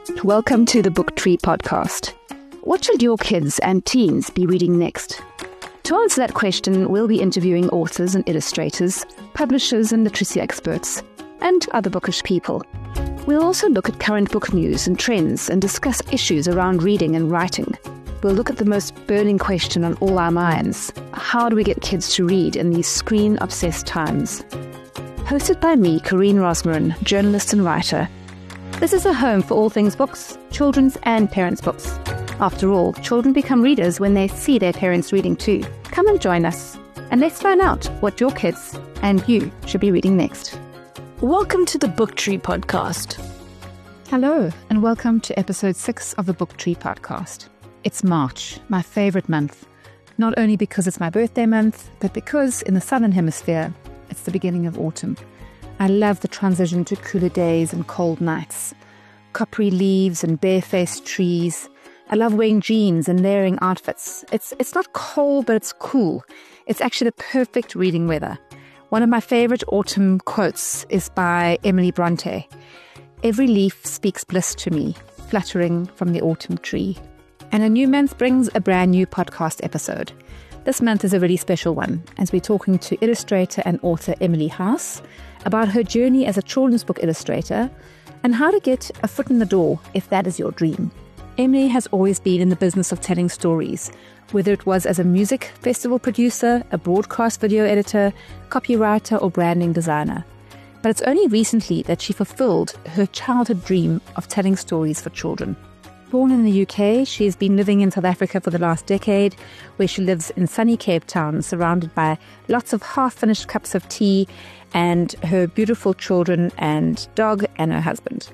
Welcome to the Book Tree podcast. What should your kids and teens be reading next? To answer that question, we'll be interviewing authors and illustrators, publishers and literacy experts, and other bookish people. We'll also look at current book news and trends and discuss issues around reading and writing. We'll look at the most burning question on all our minds. How do we get kids to read in these screen-obsessed times? Hosted by me, Corinne Rosmarin, journalist and writer. This is a home for all things books, children's and parents' books. After all, children become readers when they see their parents reading too. Come and join us, and let's find out what your kids and you should be reading next. Welcome to the Book Tree podcast. Hello, and welcome to episode 6 of the Book Tree podcast. It's March, my favourite month, not only because it's my birthday month, but because in the southern hemisphere, it's the beginning of autumn. I love the transition to cooler days and cold nights, coppery leaves and barefaced trees. I love wearing jeans and layering outfits. It's not cold, but it's cool. It's actually the perfect reading weather. One of my favourite autumn quotes is by Emily Bronte. Every leaf speaks bliss to me, fluttering from the autumn tree. And a new month brings a brand new podcast episode. This month is a really special one, as we're talking to illustrator and author Emily House about her journey as a children's book illustrator and how to get a foot in the door if that is your dream. Emily has always been in the business of telling stories, whether it was as a music festival producer, a broadcast video editor, copywriter or branding designer. But it's only recently that she fulfilled her childhood dream of telling stories for children. Born in the UK, she has been living in South Africa for the last decade, where she lives in sunny Cape Town, surrounded by lots of half-finished cups of tea and her beautiful children and dog and her husband.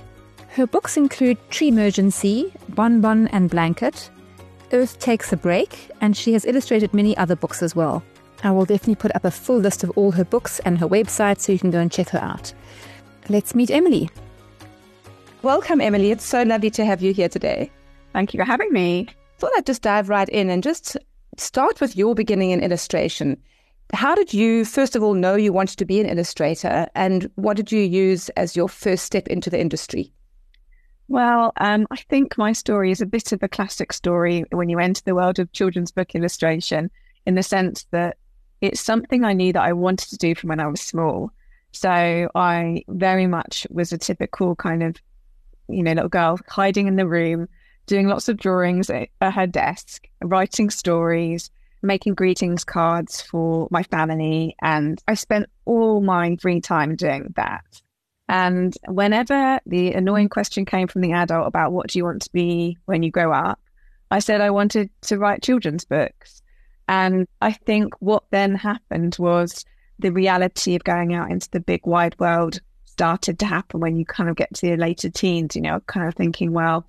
Her books include Treemergency, Bonbon and Blanket, Earth Takes a Break, and she has illustrated many other books as well. I will definitely put up a full list of all her books and her website so you can go and check her out. Let's meet Emily. Welcome, Emily. It's so lovely to have you here today. Thank you for having me. Thought I'd just dive right in and just start with your beginning in illustration. How did you, first of all, know you wanted to be an illustrator, and what did you use as your first step into the industry? Well, I think my story is a bit of a classic story when you enter the world of children's book illustration, in the sense that it's something I knew that I wanted to do from when I was small. So I very much was a typical kind of, little girl hiding in the room, doing lots of drawings at her desk, writing stories, making greetings cards for my family. And I spent all my free time doing that. And whenever the annoying question came from the adult about what do you want to be when you grow up, I said I wanted to write children's books. And I think what then happened was the reality of going out into the big wide world started to happen when you kind of get to your later teens, kind of thinking, well,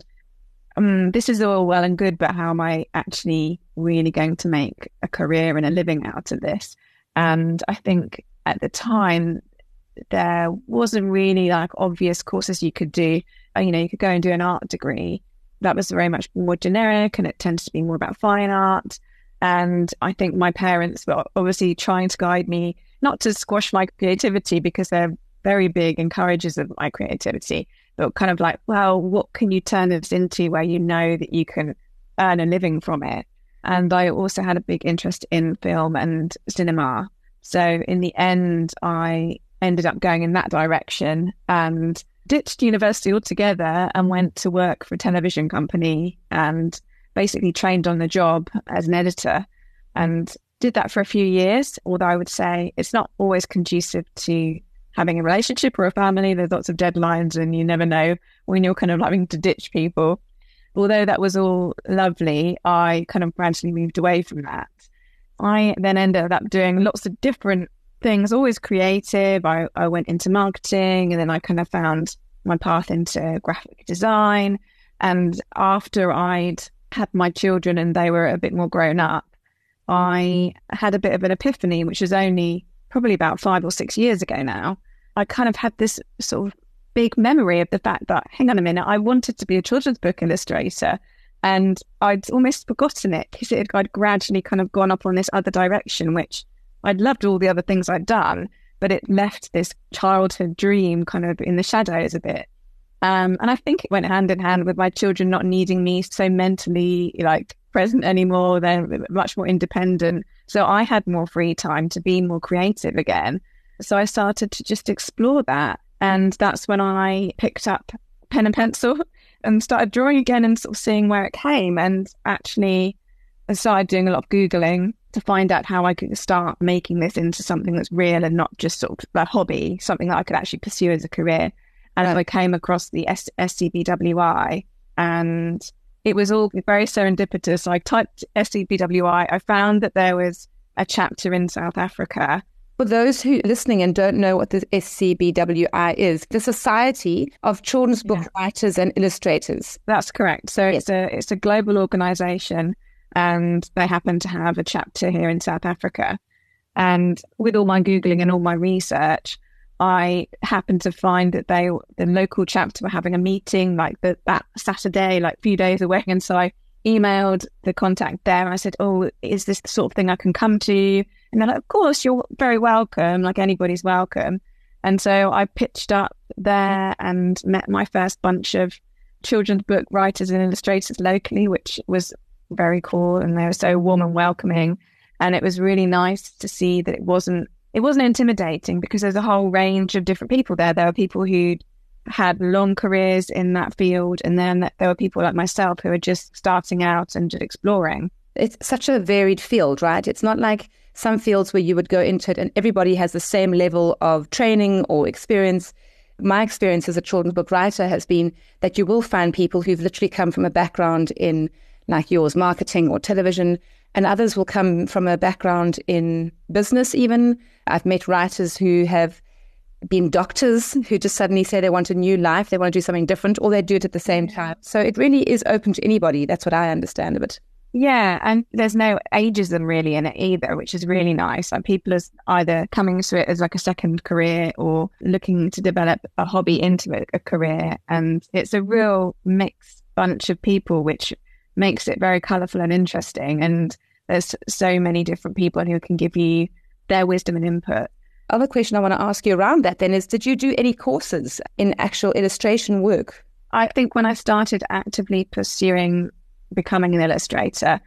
this is all well and good, but how am I actually really going to make a career and a living out of this? And I think at the time, there wasn't really like obvious courses you could do. You could go and do an art degree. That was very much more generic, and it tends to be more about fine art. And I think my parents were obviously trying to guide me, not to squash my creativity, because they're very big encouragers of my creativity, but kind of like, well, what can you turn this into where you know that you can earn a living from it? And I also had a big interest in film and cinema. So in the end, I ended up going in that direction and ditched university altogether and went to work for a television company and basically trained on the job as an editor, and did that for a few years. Although I would say it's not always conducive to having a relationship or a family. There's lots of deadlines and you never know when you're kind of having to ditch people. Although that was all lovely, I kind of gradually moved away from that. I then ended up doing lots of different things, always creative. I went into marketing, and then I kind of found my path into graphic design. And after I'd had my children and they were a bit more grown up, I had a bit of an epiphany, which is only probably about 5 or 6 years ago now. I kind of had this sort of big memory of the fact that, hang on a minute, I wanted to be a children's book illustrator, and I'd almost forgotten it because I'd gradually kind of gone up on this other direction, which I'd loved all the other things I'd done, but it left this childhood dream kind of in the shadows a bit. And I think it went hand in hand with my children not needing me so mentally like present anymore. They're much more independent. So I had more free time to be more creative again. So I started to just explore that. And that's when I picked up pen and pencil and started drawing again and sort of seeing where it came. And actually I started doing a lot of Googling to find out how I could start making this into something that's real and not just sort of a hobby, something that I could actually pursue as a career. And I came across the SCBWI, and it was all very serendipitous. I typed SCBWI. I found that there was a chapter in South Africa. For those who are listening and don't know what the SCBWI is, the Society of Children's Book Writers and Illustrators. That's correct. So it's a global organisation, and they happen to have a chapter here in South Africa. And with all my Googling and all my research, I happened to find that the local chapter were having a meeting like that Saturday, like a few days away. And so I emailed the contact there and I said, oh, is this the sort of thing I can come to? And they're like, of course, you're very welcome, like anybody's welcome. And so I pitched up there and met my first bunch of children's book writers and illustrators locally, which was very cool. And they were so warm and welcoming. And it was really nice to see that it wasn't intimidating, because there's a whole range of different people there. There were people who had long careers in that field, and then there were people like myself who are just starting out and just exploring. It's such a varied field, right? It's not like some fields where you would go into it and everybody has the same level of training or experience. My experience as a children's book writer has been that you will find people who've literally come from a background in, like yours, marketing or television, and others will come from a background in business even. I've met writers who have been doctors who just suddenly say they want a new life, they want to do something different, or they do it at the same time. So it really is open to anybody. That's what I understand of it. Yeah, and there's no ageism really in it either, which is really nice. Like people are either coming to it as like a second career or looking to develop a hobby into a career. And it's a real mixed bunch of people, which makes it very colourful and interesting. And there's so many different people who can give you their wisdom and input. Other question I want to ask you around that then is, did you do any courses in actual illustration work? I think when I started actively pursuing becoming an illustrator,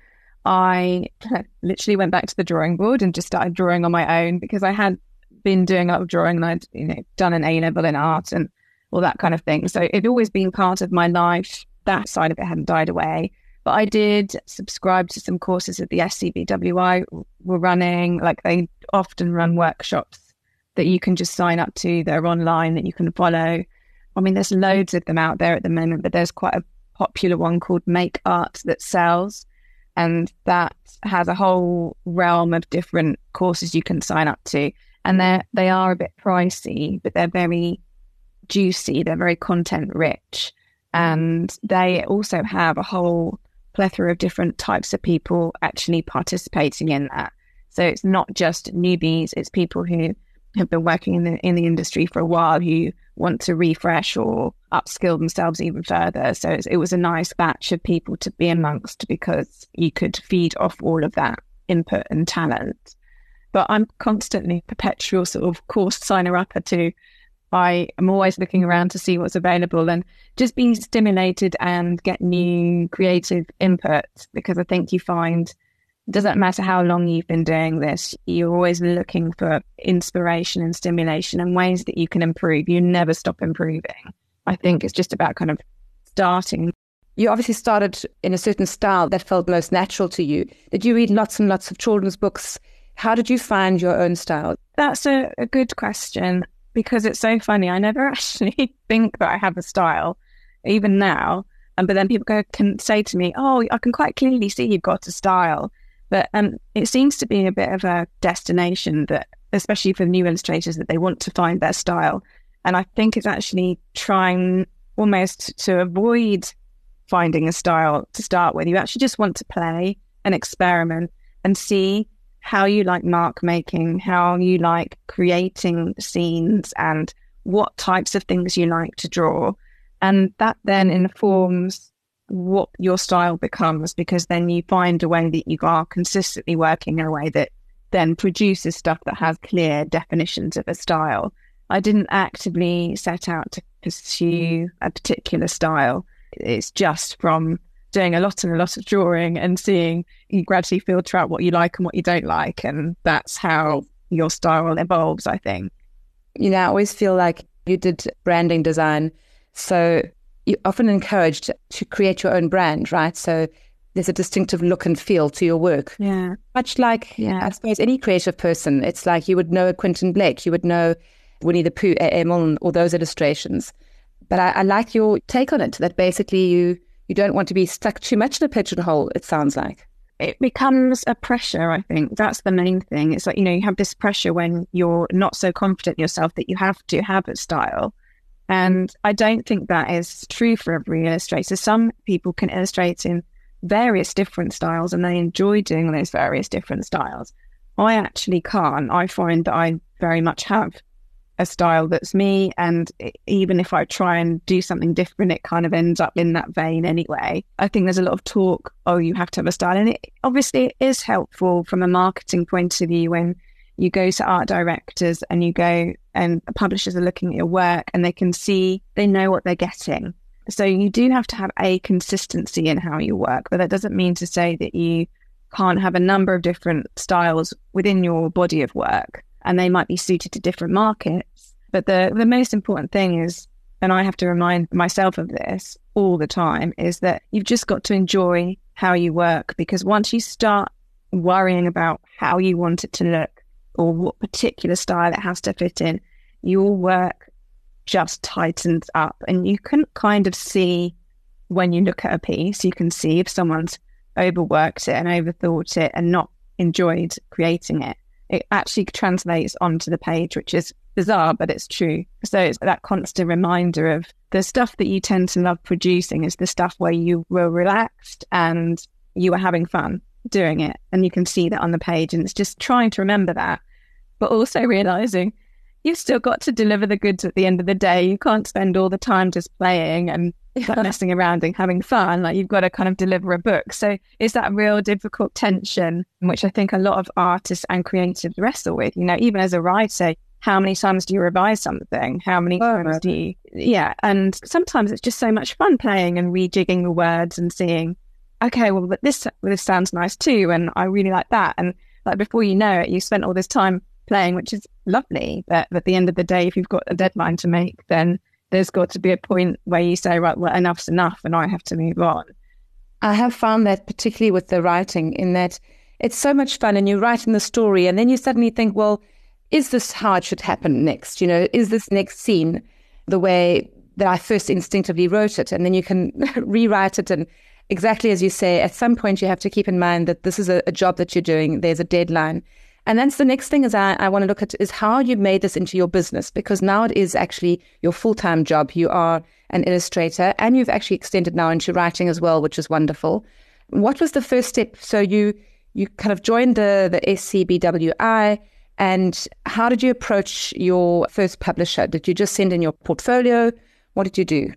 I literally went back to the drawing board and just started drawing on my own, because I had been doing a lot of drawing and I'd done an A-level in art and all that kind of thing. So it'd always been part of my life. That side of it hadn't died away. But I did subscribe to some courses that the SCBWI were running. Like they often run workshops that you can just sign up to. They're online that you can follow. I mean, there's loads of them out there at the moment, but there's quite a popular one called Make Art That Sells. And that has a whole realm of different courses you can sign up to. And they are a bit pricey, but they're very juicy. They're very content rich. And they also have a whole plethora of different types of people actually participating in that. So it's not just newbies, it's people who have been working in the industry for a while who want to refresh or upskill themselves even further. So it was a nice batch of people to be amongst, because you could feed off all of that input and talent. But I'm constantly perpetual sort of course signer upper too. I am always looking around to see what's available and just being stimulated and get new creative input, because I think you find it doesn't matter how long you've been doing this, you're always looking for inspiration and stimulation and ways that you can improve. You never stop improving. I think it's just about kind of starting. You obviously started in a certain style that felt most natural to you. Did you read lots and lots of children's books? How did you find your own style? That's a good question, because it's so funny. I never actually think that I have a style, even now. But then people can say to me, oh, I can quite clearly see you've got a style. But it seems to be a bit of a destination, that, especially for new illustrators, that they want to find their style. And I think it's actually trying almost to avoid finding a style to start with. You actually just want to play and experiment and see how you like mark making, how you like creating scenes, and what types of things you like to draw. And that then informs what your style becomes, because then you find a way that you are consistently working in a way that then produces stuff that has clear definitions of a style. I didn't actively set out to pursue a particular style. It's just from doing a lot of drawing and seeing, you gradually filter out what you like and what you don't like. And that's how your style evolves, I think. You know, I always feel like you did branding design, so you're often encouraged to create your own brand, right? So there's a distinctive look and feel to your work. Yeah. Much like, I suppose, any creative person. It's like you would know a Quentin Blake, you would know Winnie the Pooh, A.A. Milne, all those illustrations. But I like your take on it, that basically you don't want to be stuck too much in a pigeonhole, it sounds like. It becomes a pressure, I think. That's the main thing. It's like, you know, you have this pressure when you're not so confident in yourself that you have to have a style. And I don't think that is true for every illustrator. Some people can illustrate in various different styles and they enjoy doing those various different styles. I actually can't. I find that I very much have a style that's me, and even if I try and do something different, it kind of ends up in that vein anyway. I think there's a lot of talk, oh, you have to have a style, and it obviously is helpful from a marketing point of view when you go to art directors and you go and publishers are looking at your work and they can see, they know what they're getting. So you do have to have a consistency in how you work, but that doesn't mean to say that you can't have a number of different styles within your body of work, and they might be suited to different markets. But the most important thing is, and I have to remind myself of this all the time, is that you've just got to enjoy how you work, because once you start worrying about how you want it to look or what particular style it has to fit in, your work just tightens up. And you can kind of see when you look at a piece, you can see if someone's overworked it and overthought it and not enjoyed creating it. It actually translates onto the page, which is bizarre, but it's true. So it's that constant reminder of the stuff that you tend to love producing is the stuff where you were relaxed and you were having fun doing it. And you can see that on the page. And it's just trying to remember that, but also realizing you've still got to deliver the goods at the end of the day. You can't spend all the time just playing and messing around and having fun. Like, you've got to kind of deliver a book. So it's that real difficult tension, which I think a lot of artists and creatives wrestle with. You know, even as a writer, how many times do you revise something? How many times do you... Yeah, and sometimes it's just so much fun playing and rejigging the words and seeing, okay, well, but this sounds nice too, and I really like that. And like, before you know it, you spent all this time playing, which is lovely. But at the end of the day, if you've got a deadline to make, then there's got to be a point where you say, right, well, enough's enough and I have to move on. I have found that particularly with the writing, in that it's so much fun and you write in the story and then you suddenly think, well, is this how it should happen next? You know, is this next scene the way that I first instinctively wrote it? And then you can rewrite it. And exactly as you say, at some point you have to keep in mind that this is a job that you're doing. There's a deadline. And that's the next thing is I want to look at is how you made this into your business, because now it is actually your full-time job. You are an illustrator and you've actually extended now into writing as well, which is wonderful. What was the first step? So you kind of joined the SCBWI. And how did you approach your first publisher? Did you just send in your portfolio? What did you do?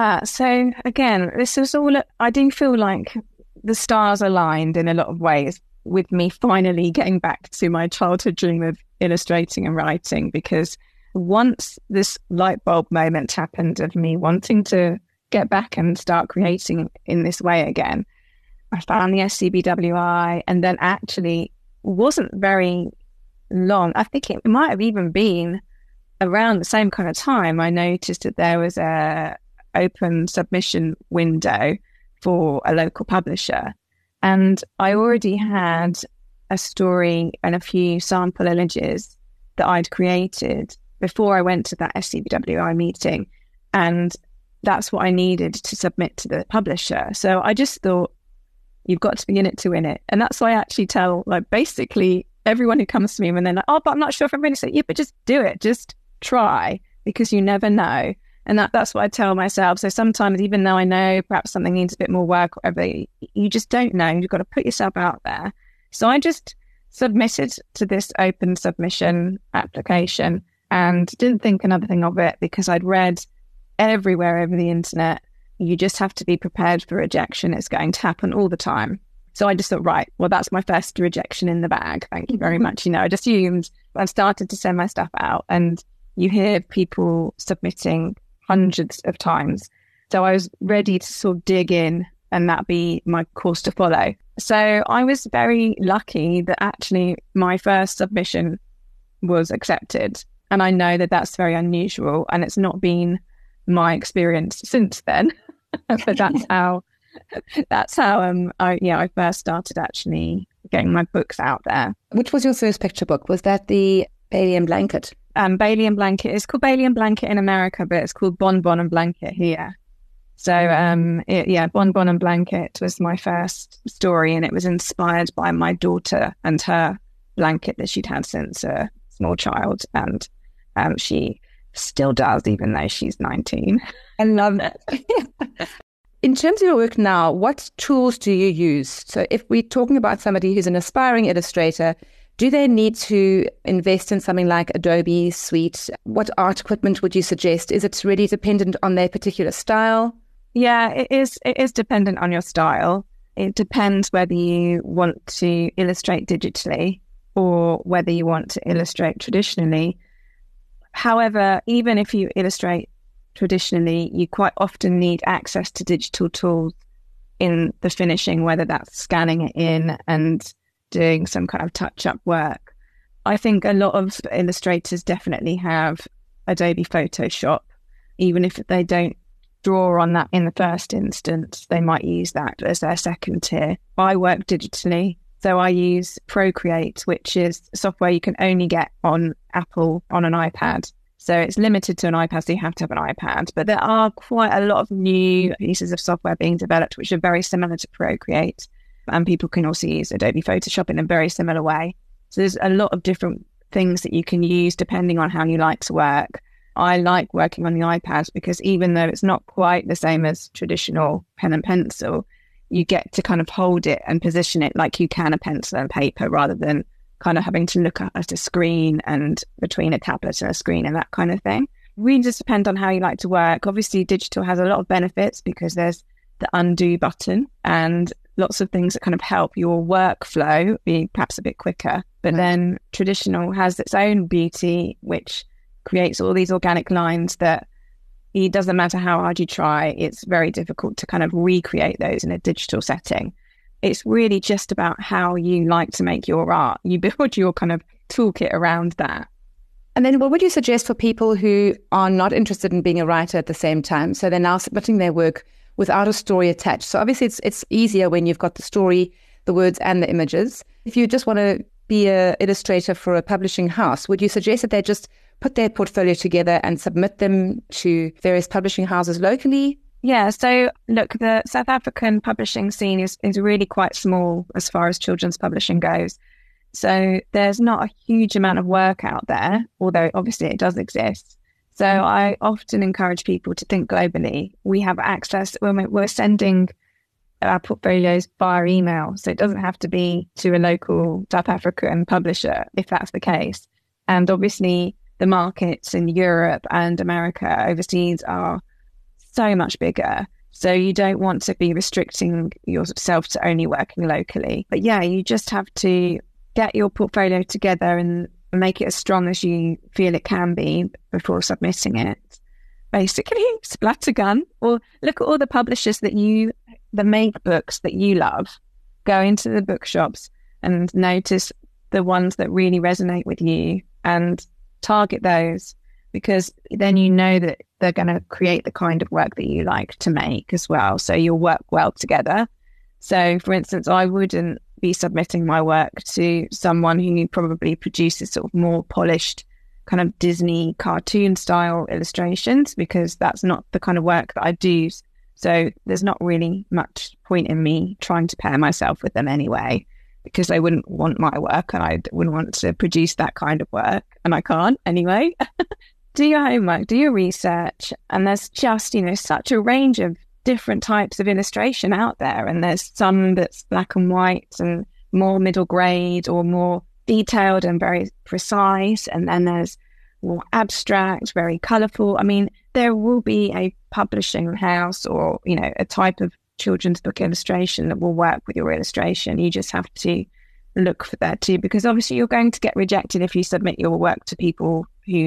So again, this was all, I do feel like the stars aligned in a lot of ways with me finally getting back to my childhood dream of illustrating and writing, because once this light bulb moment happened of me wanting to get back and start creating in this way again, I found the SCBWI, and then actually wasn't very long. I think it might have even been around the same kind of time I noticed that there was a open submission window for a local publisher, and I already had a story and a few sample images that I'd created before I went to that SCBWI meeting, and that's what I needed to submit to the publisher. So I just thought, you've got to be in it to win it. And that's why I actually tell, like, basically everyone who comes to me when they're like, oh, but I'm not sure if I'm ready to say, yeah, but just do it. Just try, because you never know. And that's what I tell myself. So sometimes, even though I know perhaps something needs a bit more work or whatever, you just don't know. You've got to put yourself out there. So I just submitted to this open submission application and didn't think another thing of it, because I'd read everywhere over the internet, you just have to be prepared for rejection. It's going to happen all the time. So I just thought, right, well, that's my first rejection in the bag. Thank you very much. You know, I assumed. I started to send my stuff out, and you hear people submitting hundreds of times. So I was ready to sort of dig in and that be my course to follow. So I was very lucky that actually my first submission was accepted. And I know that that's very unusual, and it's not been my experience since then. But that's how I first started actually getting my books out there. Which was your first picture book? Was that the Bailey and Blanket? Bailey and Blanket. It's called Bailey and Blanket in America, but it's called Bon Bon and Blanket here. So, Bon Bon and Blanket was my first story, and it was inspired by my daughter and her blanket that she'd had since a small child, and she still does, even though she's 19. I love that. In terms of your work now, what tools do you use? So if we're talking about somebody who's an aspiring illustrator, do they need to invest in something like Adobe Suite? What art equipment would you suggest? Is it really dependent on their particular style? Yeah, it is dependent on your style. It depends whether you want to illustrate digitally or whether you want to illustrate traditionally. However, even if you illustrate traditionally, you quite often need access to digital tools in the finishing, whether that's scanning it in and doing some kind of touch-up work. I think a lot of illustrators definitely have Adobe Photoshop. Even if they don't draw on that in the first instance, they might use that as their second tier. I work digitally, so I use Procreate, which is software you can only get on Apple on an iPad. So it's limited to an iPad, so you have to have an iPad. But there are quite a lot of new pieces of software being developed, which are very similar to Procreate. And people can also use Adobe Photoshop in a very similar way. So there's a lot of different things that you can use depending on how you like to work. I like working on the iPad because even though it's not quite the same as traditional pen and pencil, you get to kind of hold it and position it like you can a pencil and paper, rather than kind of having to look at a screen and between a tablet and a screen and that kind of thing. Really just depend on how you like to work. Obviously, digital has a lot of benefits because there's the undo button and lots of things that kind of help your workflow be perhaps a bit quicker. But then traditional has its own beauty, which creates all these organic lines that it doesn't matter how hard you try, it's very difficult to kind of recreate those in a digital setting. It's really just about how you like to make your art. You build your kind of toolkit around that. And then what would you suggest for people who are not interested in being a writer at the same time? So they're now submitting their work without a story attached. So obviously it's easier when you've got the story, the words and the images. If you just want to be an illustrator for a publishing house, would you suggest that they just put their portfolio together and submit them to various publishing houses locally? Yeah, so look, the South African publishing scene is really quite small as far as children's publishing goes. So there's not a huge amount of work out there, although obviously it does exist. So I often encourage people to think globally. We have access, we're sending our portfolios via email, so it doesn't have to be to a local South African publisher if that's the case. And obviously the markets in Europe and America overseas are so much bigger. So you don't want to be restricting yourself to only working locally. But yeah, you just have to get your portfolio together and make it as strong as you feel it can be before submitting it. Basically, splattergun, or look at all the publishers that make books that you love. Go into the bookshops and notice the ones that really resonate with you and target those, because then you know that they're going to create the kind of work that you like to make as well. So you'll work well together. So, for instance, I wouldn't be submitting my work to someone who probably produces sort of more polished kind of Disney cartoon style illustrations, because that's not the kind of work that I do. So there's not really much point in me trying to pair myself with them anyway, because they wouldn't want my work and I wouldn't want to produce that kind of work, and I can't anyway. Do your homework, do your research, and there's just, such a range of different types of illustration out there, and there's some that's black and white and more middle grade or more detailed and very precise, and then there's more abstract, very colourful. I mean, there will be a publishing house or a type of children's book illustration that will work with your illustration. You just have to look for that too, because obviously you're going to get rejected if you submit your work to people who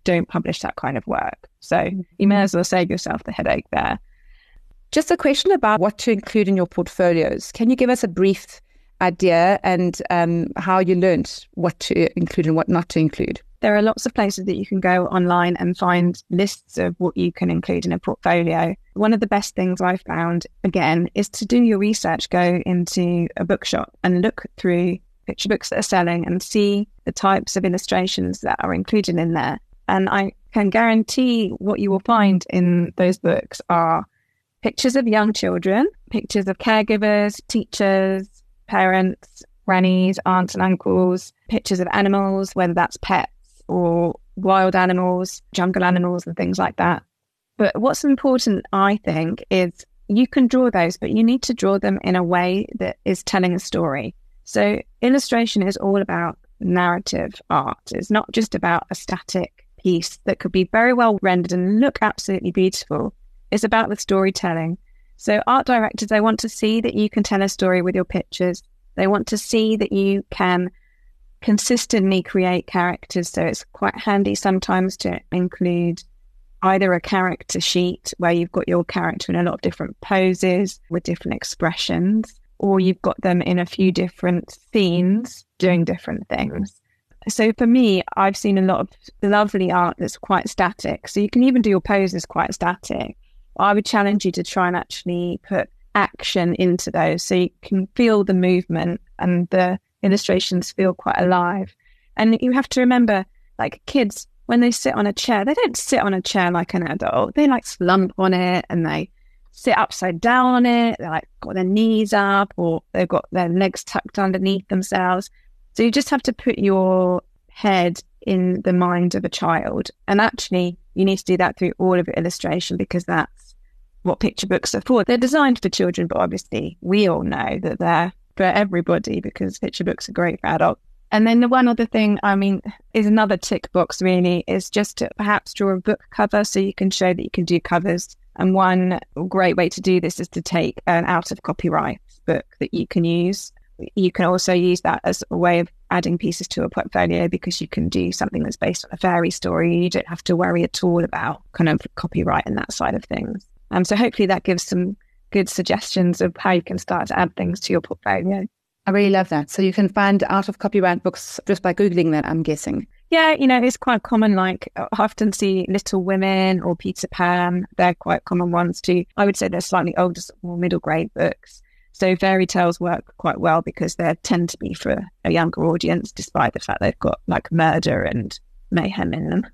don't publish that kind of work. So you may as well save yourself the headache there. Just a question about what to include in your portfolios. Can you give us a brief idea and how you learned what to include and what not to include? There are lots of places that you can go online and find lists of what you can include in a portfolio. One of the best things I've found, again, is to do your research, go into a bookshop and look through picture books that are selling and see the types of illustrations that are included in there. And I can guarantee what you will find in those books are pictures of young children, pictures of caregivers, teachers, parents, grannies, aunts and uncles, pictures of animals, whether that's pets or wild animals, jungle animals and things like that. But what's important, I think, is you can draw those, but you need to draw them in a way that is telling a story. So illustration is all about narrative art. It's not just about a static piece that could be very well rendered and look absolutely beautiful. It's about the storytelling. So art directors, they want to see that you can tell a story with your pictures. They want to see that you can consistently create characters. So it's quite handy sometimes to include either a character sheet where you've got your character in a lot of different poses with different expressions, or you've got them in a few different scenes doing different things. So for me, I've seen a lot of lovely art that's quite static. So you can even do your poses quite static. I would challenge you to try and actually put action into those so you can feel the movement and the illustrations feel quite alive. And you have to remember, like kids, when they sit on a chair, they don't sit on a chair like an adult. They like slump on it and they sit upside down on it. They're like got their knees up or they've got their legs tucked underneath themselves. So you just have to put your head in the mind of a child. And actually, you need to do that through all of your illustration because that's what picture books are for. They're designed for children, but obviously we all know that they're for everybody because picture books are great for adults. And then the one other thing, is another tick box really, is just to perhaps draw a book cover so you can show that you can do covers. And one great way to do this is to take an out of copyright book that you can use. You can also use that as a way of adding pieces to a portfolio because you can do something that's based on a fairy story. You don't have to worry at all about kind of copyright and that side of things. So hopefully that gives some good suggestions of how you can start to add things to your portfolio. I really love that. So you can find out of copyright books just by Googling that, I'm guessing. Yeah, it's quite common. Like I often see Little Women or Peter Pan. They're quite common ones too. I would say they're slightly older, more middle grade books. So fairy tales work quite well because they tend to be for a younger audience, despite the fact they've got like murder and mayhem in them.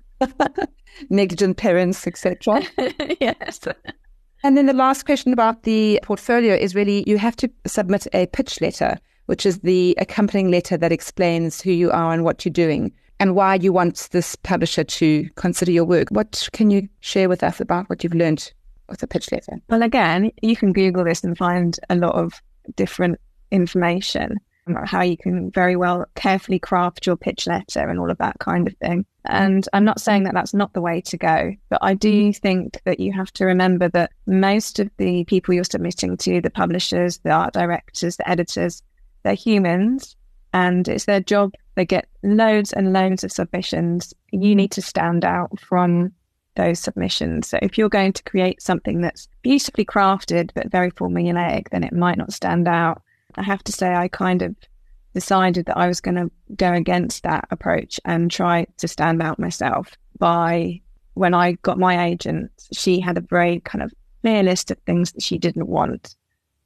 Negligent parents, etc. Yes. And then the last question about the portfolio is really you have to submit a pitch letter, which is the accompanying letter that explains who you are and what you're doing and why you want this publisher to consider your work. What can you share with us about what you've learned with a pitch letter? Well, again, you can Google this and find a lot of different information about how you can very well carefully craft your pitch letter and all of that kind of thing. And I'm not saying that that's not the way to go, but I do think that you have to remember that most of the people you're submitting to, the publishers, the art directors, the editors, they're humans and it's their job. They get loads and loads of submissions. You need to stand out from those submissions. So if you're going to create something that's beautifully crafted but very formulaic, then it might not stand out. I have to say I kind of decided that I was going to go against that approach and try to stand out myself by when I got my agent, she had a very kind of clear list of things that she didn't want.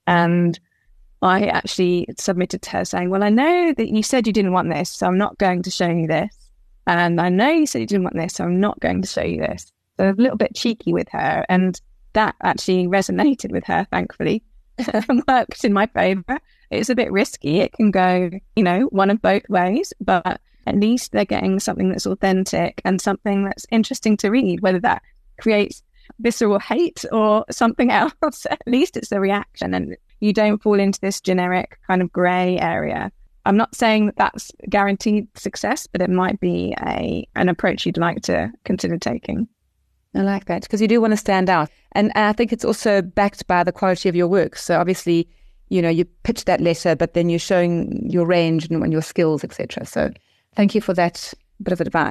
And I actually submitted to her saying, well, I know that you said you didn't want this, so I'm not going to show you this. And I know you said you didn't want this, so I'm not going to show you this. So a little bit cheeky with her. And that actually resonated with her, thankfully, and worked in my favour. It's a bit risky. It can go, one of both ways, but at least they're getting something that's authentic and something that's interesting to read, whether that creates visceral hate or something else. At least it's a reaction and you don't fall into this generic kind of grey area. I'm not saying that that's guaranteed success, but it might be an approach you'd like to consider taking. I like that because you do want to stand out. And I think it's also backed by the quality of your work. So obviously, you pitch that letter, but then you're showing your range and your skills, etc. So thank you for that bit of advice.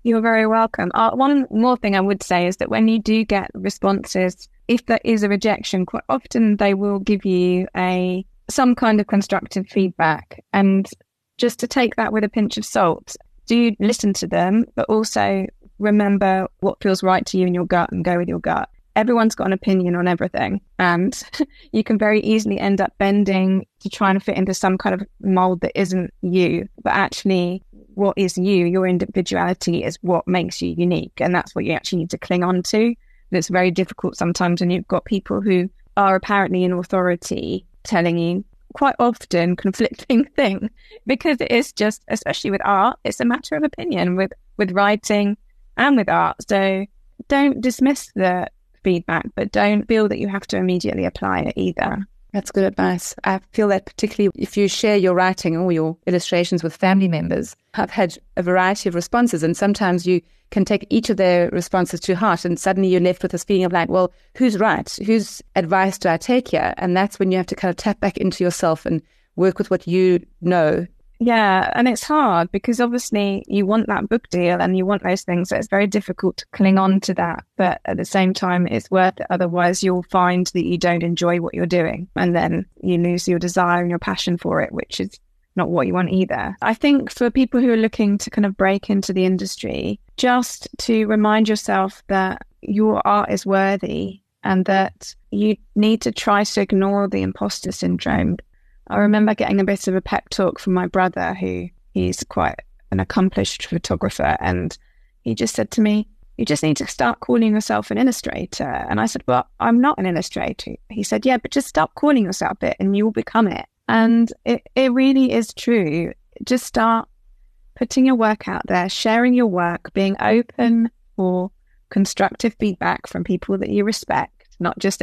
You're very welcome. One more thing I would say is that when you do get responses, if there is a rejection, quite often they will give you some kind of constructive feedback. And just to take that with a pinch of salt, do listen to them, but also remember what feels right to you in your gut and go with your gut. Everyone's got an opinion on everything, and you can very easily end up bending to try and fit into some kind of mold that isn't you. But actually, what is you, your individuality, is what makes you unique. And that's what you actually need to cling on to. And it's very difficult sometimes when you've got people who are apparently in authority telling you quite often conflicting things, because it is just, especially with art, it's a matter of opinion with writing and with art. So don't dismiss the feedback, but don't feel that you have to immediately apply it either. That's good advice. I feel that particularly if you share your writing or your illustrations with family members, I've had a variety of responses, and sometimes you can take each of their responses to heart, and suddenly you're left with this feeling of like, well, who's right? Whose advice do I take here? And that's when you have to kind of tap back into yourself and work with what you know. Yeah, and it's hard because obviously you want that book deal and you want those things, so it's very difficult to cling on to that. But at the same time, it's worth it. Otherwise, you'll find that you don't enjoy what you're doing, and then you lose your desire and your passion for it, which is not what you want either. I think for people who are looking to kind of break into the industry, just to remind yourself that your art is worthy and that you need to try to ignore the imposter syndrome. I remember getting a bit of a pep talk from my brother, he's quite an accomplished photographer, and he just said to me, you just need to start calling yourself an illustrator. And I said, well, I'm not an illustrator. He said, yeah, but just stop calling yourself it and you will become it. And it really is true. Just start putting your work out there, sharing your work, being open for constructive feedback from people that you respect, not just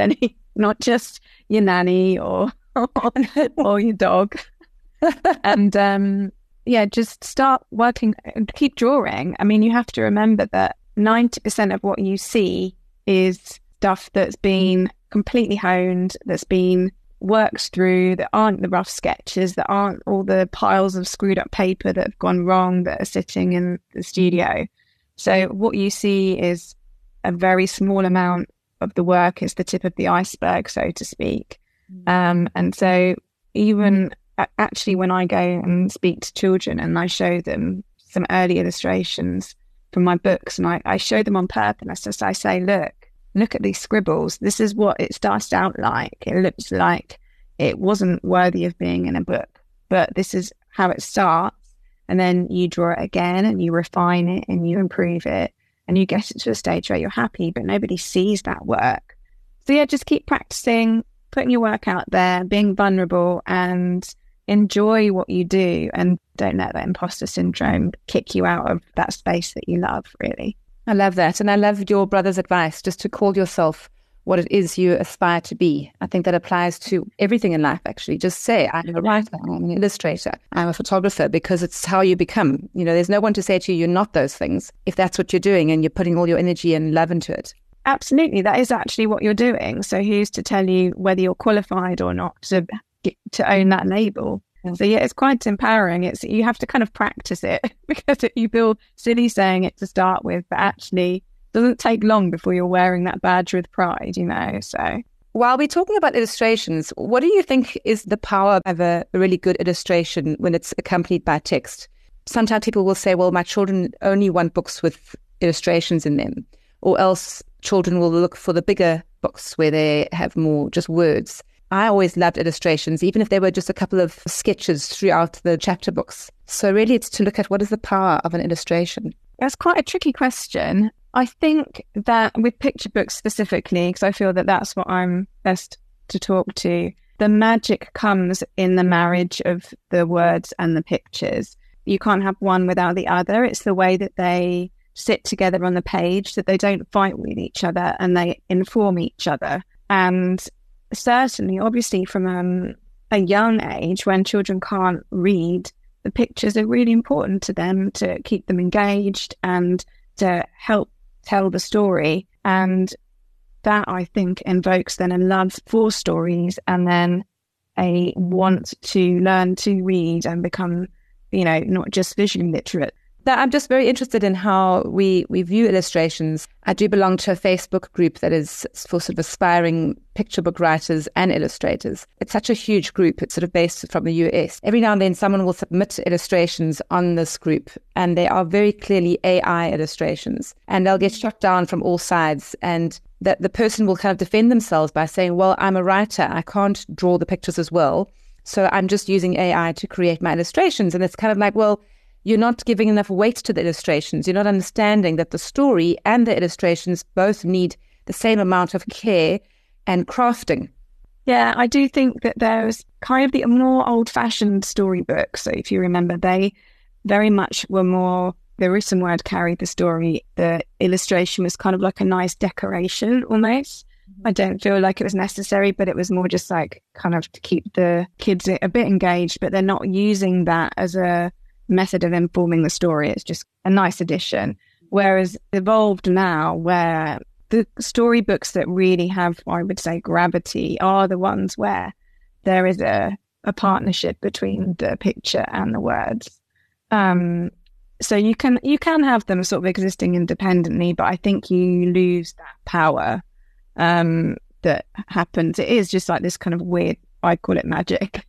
your nanny or your dog. And just start working and keep drawing. I mean, you have to remember that 90% of what you see is stuff that's been completely honed, that's been worked through, that aren't the rough sketches, that aren't all the piles of screwed up paper that have gone wrong that are sitting in the studio. So what you see is a very small amount of the work, is the tip of the iceberg, so to speak. And so even actually when I go and speak to children and I show them some early illustrations from my books, and I show them on purpose, I say, look at these scribbles. This is what it starts out like. It looks like it wasn't worthy of being in a book, but this is how it starts. And then you draw it again and you refine it and you improve it and you get it to a stage where you're happy, but nobody sees that work. So yeah, just keep practicing, putting your work out there, being vulnerable, and enjoy what you do, and don't let that imposter syndrome kick you out of that space that you love, really. I love that. And I love your brother's advice, just to call yourself what it is you aspire to be. I think that applies to everything in life, actually. Just say, I'm a writer, I'm an illustrator, I'm a photographer, because it's how you become. You know, there's no one to say to you, you're not those things, if that's what you're doing and you're putting all your energy and love into it. Absolutely. That is actually what you're doing. So who's to tell you whether you're qualified or not to own that label? So yeah, it's quite empowering. You have to kind of practice it because you feel silly saying it to start with, but actually it doesn't take long before you're wearing that badge with pride, you know. So while we're talking about illustrations, what do you think is the power of a really good illustration when it's accompanied by text? Sometimes people will say, well, my children only want books with illustrations in them, or else children will look for the bigger books where they have more just words. I always loved illustrations, even if they were just a couple of sketches throughout the chapter books. So really it's to look at what is the power of an illustration. That's quite a tricky question. I think that with picture books specifically, because I feel that that's what I'm best to talk to, the magic comes in the marriage of the words and the pictures. You can't have one without the other. It's the way that they sit together on the page, that they don't fight with each other and they inform each other. And certainly, obviously, from a young age, when children can't read, the pictures are really important to them to keep them engaged and to help tell the story. And that, I think, invokes then a love for stories and then a want to learn to read and become, you know, not just visually literate, I'm just very interested in how we view illustrations. I do belong to a Facebook group that is for sort of aspiring picture book writers and illustrators. It's such a huge group. It's sort of based from the US. Every now and then someone will submit illustrations on this group, and they are very clearly AI illustrations, and they'll get shot down from all sides, and that the person will kind of defend themselves by saying, well, I'm a writer, I can't draw the pictures as well, so I'm just using AI to create my illustrations. And it's kind of like, well, you're not giving enough weight to the illustrations. You're not understanding that the story and the illustrations both need the same amount of care and crafting. Yeah, I do think that there's kind of the more old-fashioned storybooks. So if you remember, they very much were more, the written word carried the story. The illustration was kind of like a nice decoration almost. I don't feel like it was necessary, but it was more just like kind of to keep the kids a bit engaged, but they're not using that as a method of informing the story. It's just a nice addition. Whereas evolved now, where the storybooks that really have, I would say, gravity are the ones where there is a partnership between the picture and the words. So you can have them sort of existing independently, but I think you lose that power that happens. It is just like this kind of weird, I call it magic.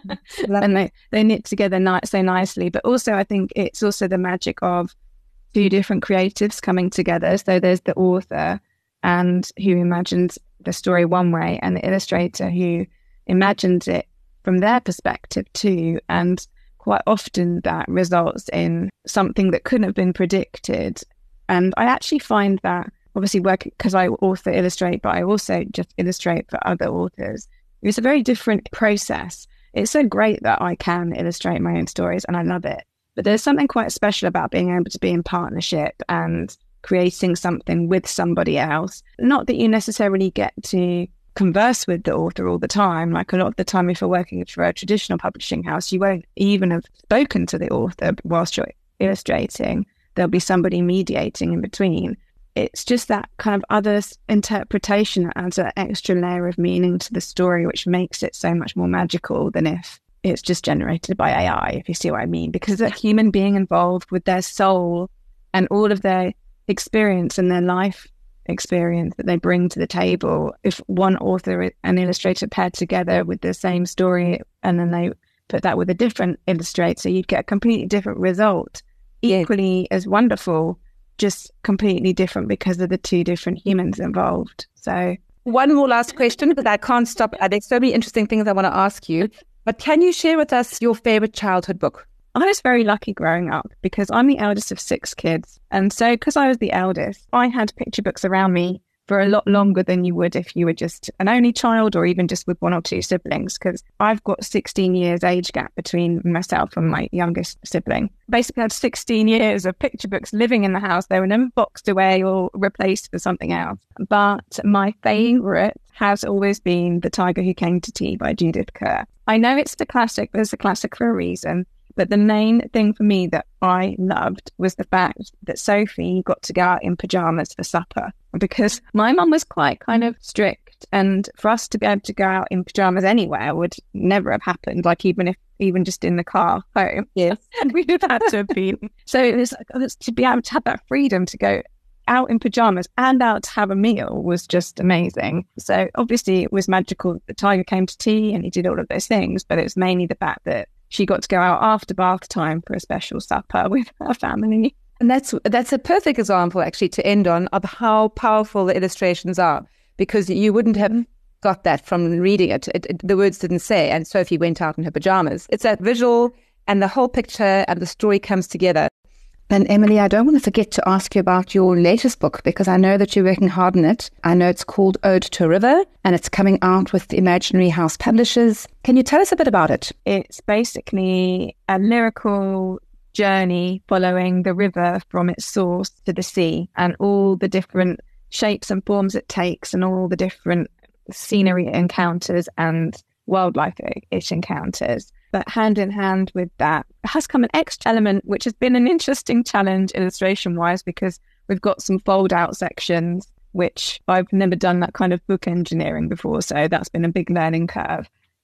And they knit together so nicely. But also I think it's also the magic of two different creatives coming together. So there's the author and who imagines the story one way, and the illustrator who imagines it from their perspective too. And quite often that results in something that couldn't have been predicted. And I actually find that obviously because I author illustrate, but I also just illustrate for other authors. It's a very different process. It's so great that I can illustrate my own stories and I love it. But there's something quite special about being able to be in partnership and creating something with somebody else. Not that you necessarily get to converse with the author all the time. Like a lot of the time, if you're working for a traditional publishing house, you won't even have spoken to the author whilst you're illustrating. There'll be somebody mediating in between. It's just that kind of other interpretation that adds an extra layer of meaning to the story, which makes it so much more magical than if it's just generated by AI, if you see what I mean. Because there's a human being involved with their soul and all of their experience and their life experience that they bring to the table. If one author and illustrator paired together with the same story and then they put that with a different illustrator, you'd get a completely different result. Equally as wonderful, just completely different because of the two different humans involved. So one more last question, because I can't stop. There's so many interesting things I want to ask you. But can you share with us your favorite childhood book? I was very lucky growing up because I'm the eldest of 6 kids. And so because I was the eldest, I had picture books around me for a lot longer than you would if you were just an only child or even just with 1 or 2 siblings, because I've got 16 years age gap between myself and my youngest sibling. Basically, I had 16 years of picture books living in the house. They were never boxed away or replaced for something else. But my favourite has always been The Tiger Who Came to Tea by Judith Kerr. I know it's the classic, but it's a classic for a reason. But the main thing for me that I loved was the fact that Sophie got to go out in pajamas for supper, because my mum was quite kind of strict, and for us to be able to go out in pajamas anywhere would never have happened, like even just in the car home. Yes. And we would have had to have been. So it was like, to be able to have that freedom to go out in pajamas and out to have a meal was just amazing. So obviously it was magical. The tiger came to tea and he did all of those things, but it was mainly the fact that she got to go out after bath time for a special supper with her family. And that's a perfect example, actually, to end on, of how powerful the illustrations are, because you wouldn't have got that from reading it. The words didn't say, and Sophie went out in her pajamas. It's that visual and the whole picture and the story comes together. And Emily, I don't want to forget to ask you about your latest book, because I know that you're working hard on it. I know it's called Ode to a River, and it's coming out with the Imaginary House Publishers. Can you tell us a bit about it? It's basically a lyrical journey following the river from its source to the sea, and all the different shapes and forms it takes, and all the different scenery it encounters and wildlife it encounters. But hand in hand with that has come an extra element, which has been an interesting challenge illustration-wise, because we've got some fold-out sections, which I've never done that kind of book engineering before, so that's been a big learning curve.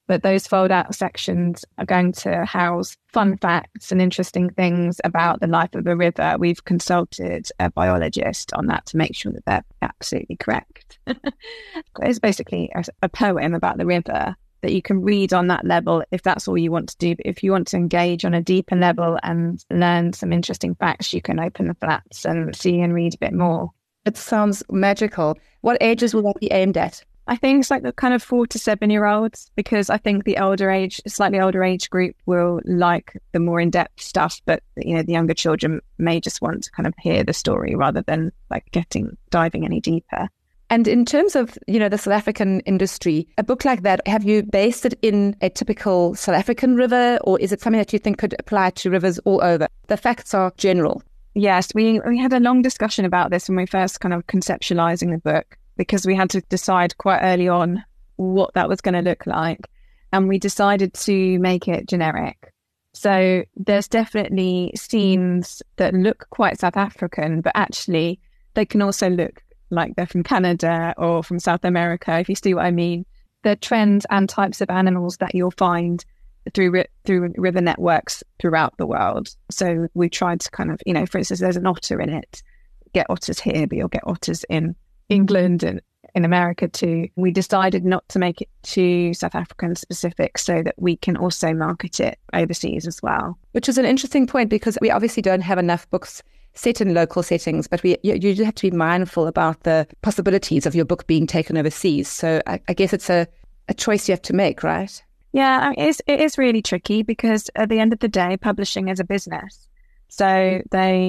But those fold-out sections are going to house fun facts and interesting things about the life of a river. We've consulted a biologist on that to make sure that they're absolutely correct. It's basically a poem about the river that you can read on that level if that's all you want to do. But if you want to engage on a deeper level and learn some interesting facts, you can open the flats and see and read a bit more. It sounds magical. What ages will that be aimed at? I think it's like the kind of 4 to 7 year olds, because I think the slightly older age group will like the more in-depth stuff, but the younger children may just want to kind of hear the story rather than like diving any deeper. And in terms of, the South African industry, a book like that, have you based it in a typical South African river, or is it something that you think could apply to rivers all over? The facts are general. Yes, we had a long discussion about this when we first kind of conceptualizing the book, because we had to decide quite early on what that was going to look like. And we decided to make it generic. So there's definitely scenes that look quite South African, but actually they can also look like they're from Canada or from South America, if you see what I mean. The trends and types of animals that you'll find through river networks throughout the world. So we tried to kind of, for instance, there's an otter in it. Get otters here, but you'll get otters in England and in America too. We decided not to make it too South African specific so that we can also market it overseas as well. Which is an interesting point, because we obviously don't have enough books set in local settings, but you do have to be mindful about the possibilities of your book being taken overseas. So I guess it's a choice you have to make, right? Yeah, it is really tricky, because at the end of the day, publishing is a business. So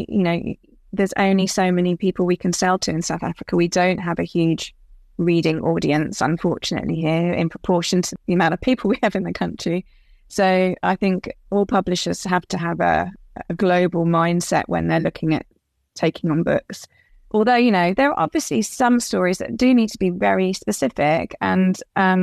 there's only so many people we can sell to in South Africa. We don't have a huge reading audience, unfortunately, here in proportion to the amount of people we have in the country. So I think all publishers have to have a global mindset when they're looking at taking on books. Although, there are obviously some stories that do need to be very specific, and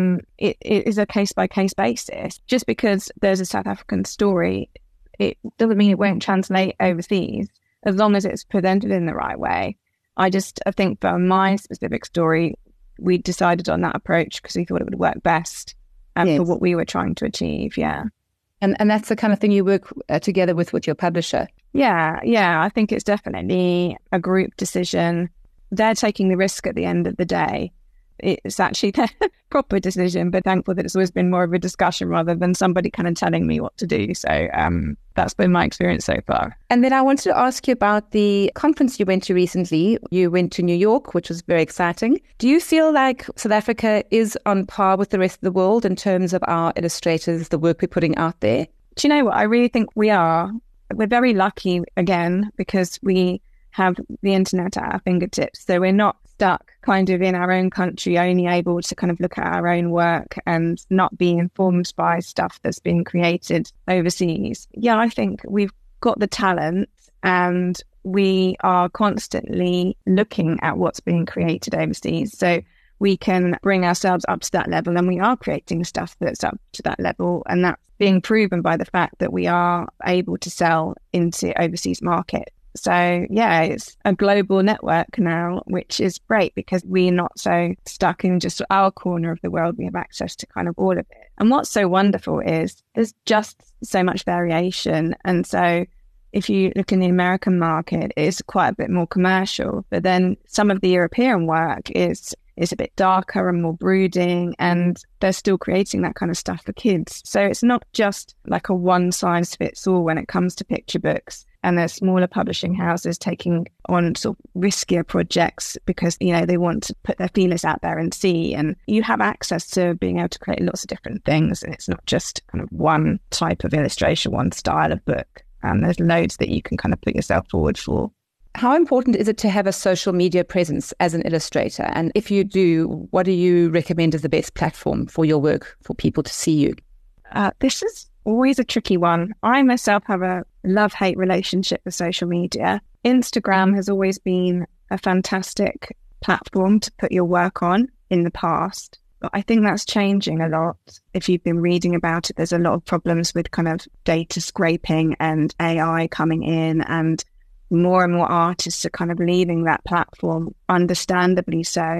it is a case-by-case basis. Just because there's a South African story, it doesn't mean it won't translate overseas, as long as it's presented in the right way. I think for my specific story, we decided on that approach because we thought it would work best for what we were trying to achieve, yeah. And that's the kind of thing you work together with your publisher. Yeah. I think it's definitely a group decision. They're taking the risk at the end of the day. It's actually their proper decision, but thankful that it's always been more of a discussion rather than somebody kind of telling me what to do. So that's been my experience so far. And then I wanted to ask you about the conference you went to recently. You went to New York, which was very exciting. Do you feel like South Africa is on par with the rest of the world in terms of our illustrators, the work we're putting out there? Do you know what? I really think we are. We're very lucky, again, because we have the internet at our fingertips. So we're not stuck kind of in our own country, only able to kind of look at our own work and not be informed by stuff that's been created overseas. Yeah, I think we've got the talent, and we are constantly looking at what's being created overseas. So we can bring ourselves up to that level, and we are creating stuff that's up to that level. And that's being proven by the fact that we are able to sell into overseas markets. So yeah, it's a global network now, which is great because we're not so stuck in just our corner of the world. We have access to kind of all of it. And what's so wonderful is there's just so much variation. And so if you look in the American market, it's quite a bit more commercial. But then some of the European work is a bit darker and more brooding, and they're still creating that kind of stuff for kids. So it's not just like a one size fits all when it comes to picture books. And there's smaller publishing houses taking on sort of riskier projects because, they want to put their feelers out there and see. And you have access to being able to create lots of different things. And it's not just kind of one type of illustration, one style of book. And there's loads that you can kind of put yourself forward for. How important is it to have a social media presence as an illustrator? And if you do, what do you recommend as the best platform for your work, for people to see you? This is always a tricky one. I myself have a love-hate relationship with social media. Instagram has always been a fantastic platform to put your work on in the past. But I think that's changing a lot. If you've been reading about it, there's a lot of problems with kind of data scraping and AI coming in, and more and more artists are kind of leaving that platform, understandably so.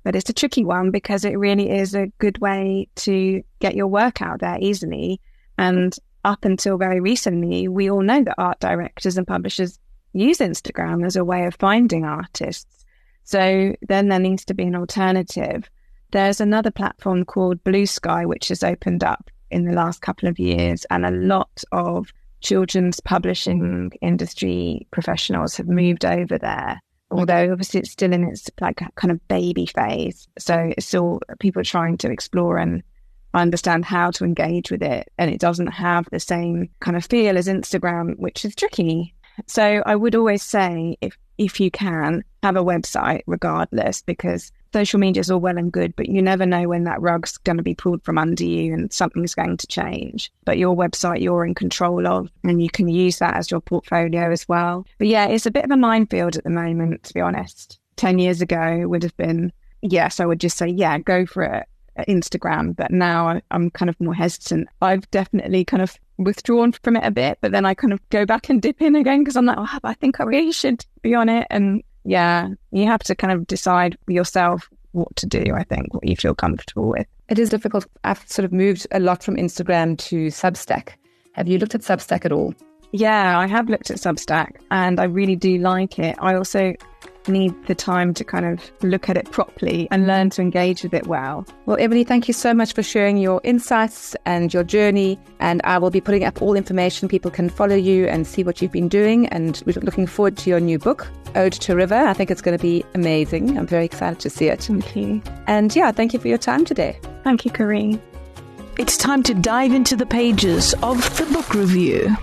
But it's a tricky one because it really is a good way to get your work out there easily. And up until very recently, we all know that art directors and publishers use Instagram as a way of finding artists. So then there needs to be an alternative. There's another platform called Blue Sky, which has opened up in the last couple of years, and a lot of children's publishing industry professionals have moved over there. Although obviously it's still in its like kind of baby phase. So it's still people trying to explore and understand how to engage with it. And it doesn't have the same kind of feel as Instagram, which is tricky. So I would always say if you can, have a website regardless, because social media is all well and good, but you never know when that rug's going to be pulled from under you and something's going to change. But your website, you're in control of, and you can use that as your portfolio as well. But yeah, it's a bit of a minefield at the moment, to be honest. 10 years ago would have been, yes, I would just say, yeah, go for it, Instagram. But now I'm kind of more hesitant. I've definitely kind of withdrawn from it a bit, but then I kind of go back and dip in again because I'm like, I think I really should be on it. And yeah, you have to kind of decide for yourself what to do, I think, what you feel comfortable with. It is difficult. I've sort of moved a lot from Instagram to Substack. Have you looked at Substack at all? Yeah, I have looked at Substack and I really do like it. I also need the time to kind of look at it properly and learn to engage with it well. Well, Emily, thank you so much for sharing your insights and your journey. And I will be putting up all information. People can follow you and see what you've been doing. And we're looking forward to your new book, Ode to River. I think it's going to be amazing. I'm very excited to see it. Thank you. And yeah, thank you for your time today. Thank you, Corinne. It's time to dive into the pages of the book review.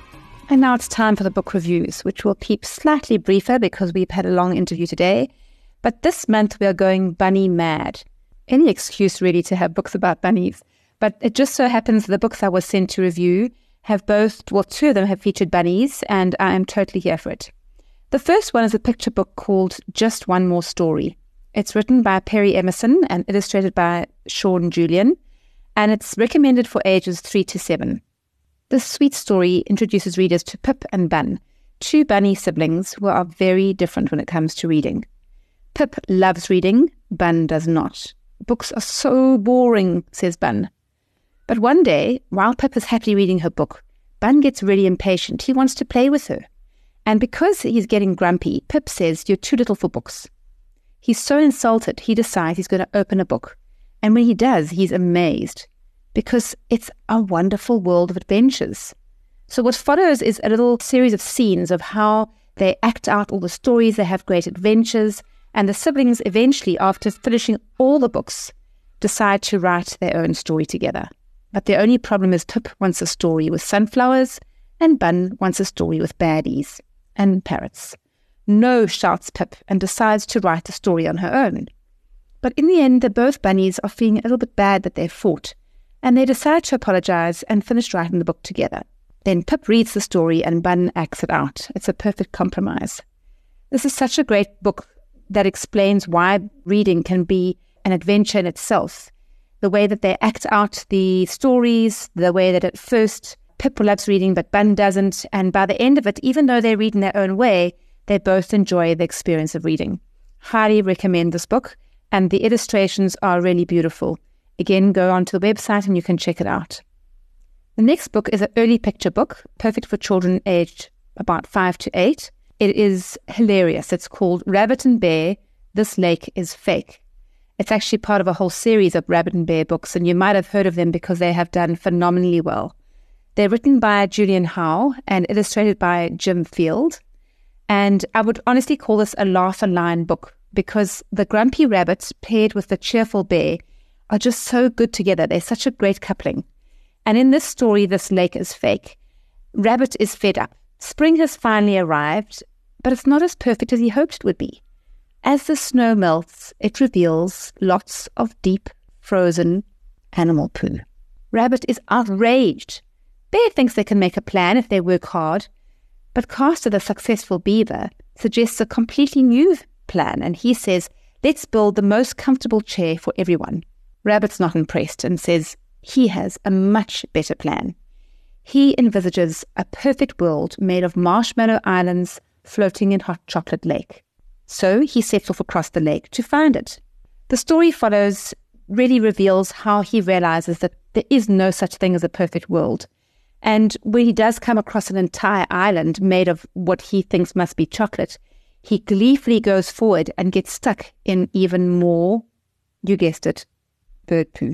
And now it's time for the book reviews, which will keep slightly briefer because we've had a long interview today. But this month we are going bunny mad. Any excuse really to have books about bunnies. But it just so happens the books I was sent to review have two of them have featured bunnies, and I am totally here for it. The first one is a picture book called Just One More Story. It's written by Perry Emerson and illustrated by Sean Julian, and it's recommended for ages 3 to 7. This sweet story introduces readers to Pip and Bun, two bunny siblings who are very different when it comes to reading. Pip loves reading, Bun does not. Books are so boring, says Bun. But one day, while Pip is happily reading her book, Bun gets really impatient. He wants to play with her. And because he's getting grumpy, Pip says, "You're too little for books." He's so insulted, he decides he's going to open a book. And when he does, he's amazed, because it's a wonderful world of adventures. So what follows is a little series of scenes of how they act out all the stories, they have great adventures, and the siblings eventually, after finishing all the books, decide to write their own story together. But the only problem is Pip wants a story with sunflowers, and Bun wants a story with baddies and parrots. "No," shouts Pip, and decides to write the story on her own. But in the end, the both bunnies are feeling a little bit bad that they fought, and they decide to apologize and finish writing the book together. Then Pip reads the story and Bun acts it out. It's a perfect compromise. This is such a great book that explains why reading can be an adventure in itself. The way that they act out the stories, the way that at first Pip loves reading but Bun doesn't, and by the end of it, even though they read in their own way, they both enjoy the experience of reading. Highly recommend this book, and the illustrations are really beautiful. Again, go onto the website and you can check it out. The next book is an early picture book, perfect for children aged about 5 to 8. It is hilarious. It's called Rabbit and Bear, This Lake is Fake. It's actually part of a whole series of Rabbit and Bear books, and you might have heard of them because they have done phenomenally well. They're written by Julian Howe and illustrated by Jim Field. And I would honestly call this a laugh-a-line book because the grumpy rabbit paired with the cheerful bear are just so good together. They're such a great coupling. And in this story, This Lake is Fake, Rabbit is fed up. Spring has finally arrived, but it's not as perfect as he hoped it would be. As the snow melts, it reveals lots of deep, frozen animal poo. Rabbit is outraged. Bear thinks they can make a plan if they work hard, but Castor, the successful beaver, suggests a completely new plan, and he says, "Let's build the most comfortable chair for everyone." Rabbit's not impressed and says he has a much better plan. He envisages a perfect world made of marshmallow islands floating in hot chocolate lake. So he sets off across the lake to find it. The story follows really reveals how he realizes that there is no such thing as a perfect world. And when he does come across an entire island made of what he thinks must be chocolate, he gleefully goes forward and gets stuck in even more, you guessed it, bird poo.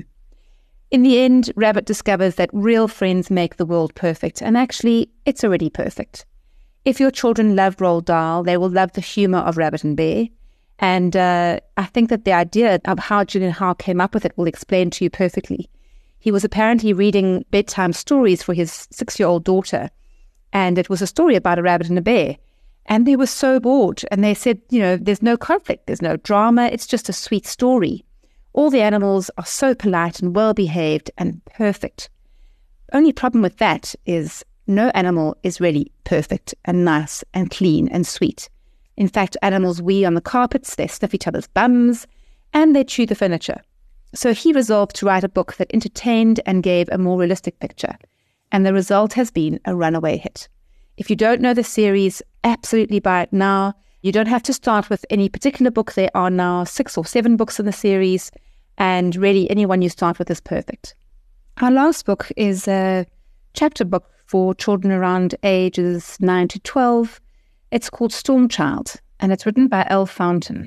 In the end, Rabbit discovers that real friends make the world perfect, and actually, it's already perfect. If your children love Roald Dahl, they will love the humor of Rabbit and Bear. And I think that the idea of how Julian Howe came up with it will explain to you perfectly. He was apparently reading bedtime stories for his 6-year-old daughter, and it was a story about a rabbit and a bear. And they were so bored, and they said, there's no conflict, there's no drama, it's just a sweet story. All the animals are so polite and well-behaved and perfect. Only problem with that is no animal is really perfect and nice and clean and sweet. In fact, animals wee on the carpets, they sniff each other's bums, and they chew the furniture. So he resolved to write a book that entertained and gave a more realistic picture. And the result has been a runaway hit. If you don't know the series, absolutely buy it now. You don't have to start with any particular book. There are now 6 or 7 books in the series, and really anyone you start with is perfect. Our last book is a chapter book for children around ages 9 to 12. It's called Storm Child, and it's written by Elle Fountain.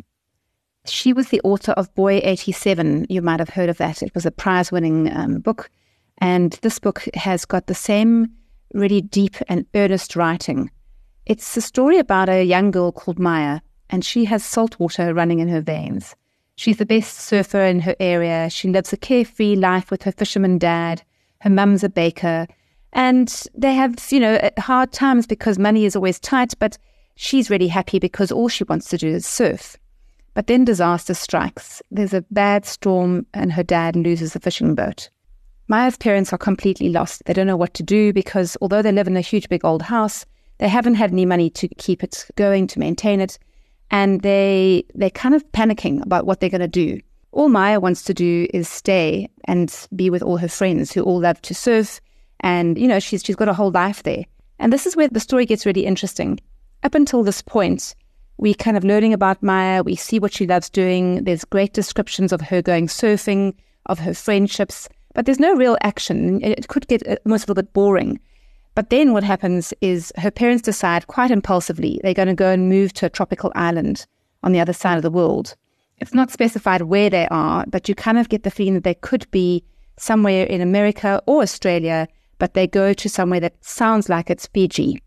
She was the author of Boy 87. You might have heard of that. It was a prize-winning book, and this book has got the same really deep and earnest writing. It's a story about a young girl called Maya, and she has salt water running in her veins. She's the best surfer in her area. She lives a carefree life with her fisherman dad. Her mum's a baker. And they have, hard times because money is always tight, but she's really happy because all she wants to do is surf. But then disaster strikes. There's a bad storm and her dad loses the fishing boat. Maya's parents are completely lost. They don't know what to do because although they live in a huge big old house, they haven't had any money to keep it going, to maintain it. And they're kind of panicking about what they're going to do. All Maya wants to do is stay and be with all her friends who all love to surf. And, she's got a whole life there. And this is where the story gets really interesting. Up until this point, we're kind of learning about Maya. We see what she loves doing. There's great descriptions of her going surfing, of her friendships. But there's no real action. It could get almost a little bit boring. But then what happens is her parents decide quite impulsively they're going to go and move to a tropical island on the other side of the world. It's not specified where they are, but you kind of get the feeling that they could be somewhere in America or Australia, but they go to somewhere that sounds like it's Fiji.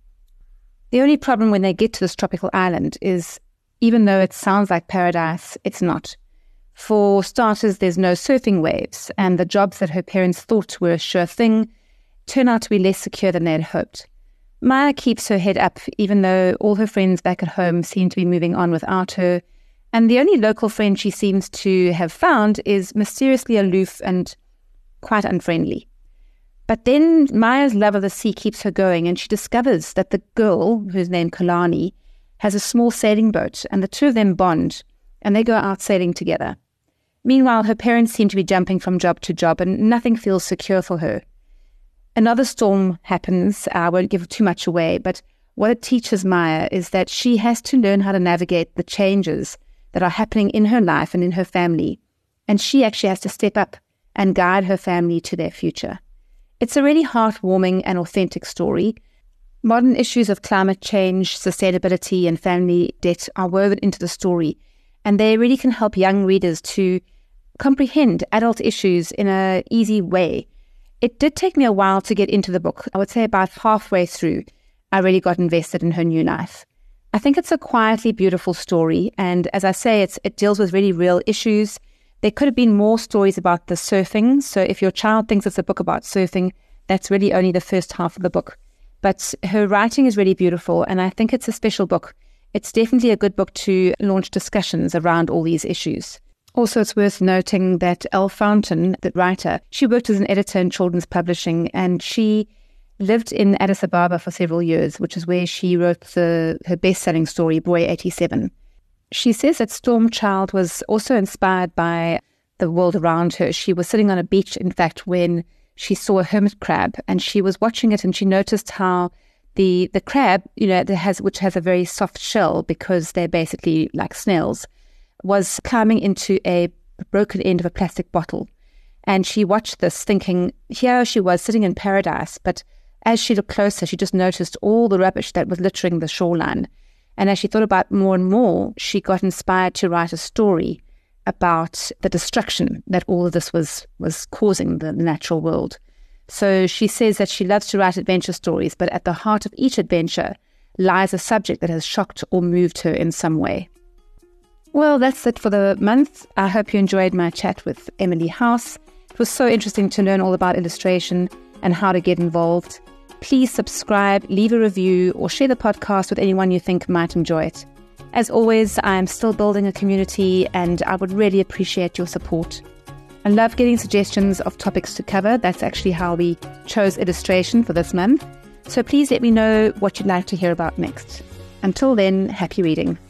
The only problem when they get to this tropical island is even though it sounds like paradise, it's not. For starters, there's no surfing waves, and the jobs that her parents thought were a sure thing turn out to be less secure than they had hoped. Maya keeps her head up, even though all her friends back at home seem to be moving on without her, and the only local friend she seems to have found is mysteriously aloof and quite unfriendly. But then Maya's love of the sea keeps her going, and she discovers that the girl, who's named Kalani, has a small sailing boat, and the two of them bond, and they go out sailing together. Meanwhile, her parents seem to be jumping from job to job, and nothing feels secure for her. Another storm happens. I won't give too much away, but what it teaches Maya is that she has to learn how to navigate the changes that are happening in her life and in her family, and she actually has to step up and guide her family to their future. It's a really heartwarming and authentic story. Modern issues of climate change, sustainability, and family debt are woven into the story, and they really can help young readers to comprehend adult issues in an easy way. It did take me a while to get into the book. I would say about halfway through, I really got invested in her new life. I think it's a quietly beautiful story, and as I say, it deals with really real issues. There could have been more stories about the surfing, so if your child thinks it's a book about surfing, that's really only the first half of the book. But her writing is really beautiful, and I think it's a special book. It's definitely a good book to launch discussions around all these issues. Also, it's worth noting that Elle Fountain, the writer, she worked as an editor in children's publishing, and she lived in Addis Ababa for several years, which is where she wrote her best-selling story, Boy 87. She says that Storm Child was also inspired by the world around her. She was sitting on a beach, in fact, when she saw a hermit crab, and she was watching it, and she noticed how the crab, which has a very soft shell because they're basically like snails, was climbing into a the broken end of a plastic bottle. And she watched this thinking, here she was sitting in paradise. But as she looked closer, she just noticed all the rubbish that was littering the shoreline. And as she thought about more and more, she got inspired to write a story about the destruction that all of this was causing the natural world. So she says that she loves to write adventure stories, but at the heart of each adventure lies a subject that has shocked or moved her in some way. Well, that's it for the month. I hope you enjoyed my chat with Emily House. It was so interesting to learn all about illustration and how to get involved. Please subscribe, leave a review, or share the podcast with anyone you think might enjoy it. As always, I am still building a community and I would really appreciate your support. I love getting suggestions of topics to cover. That's actually how we chose illustration for this month. So please let me know what you'd like to hear about next. Until then, happy reading.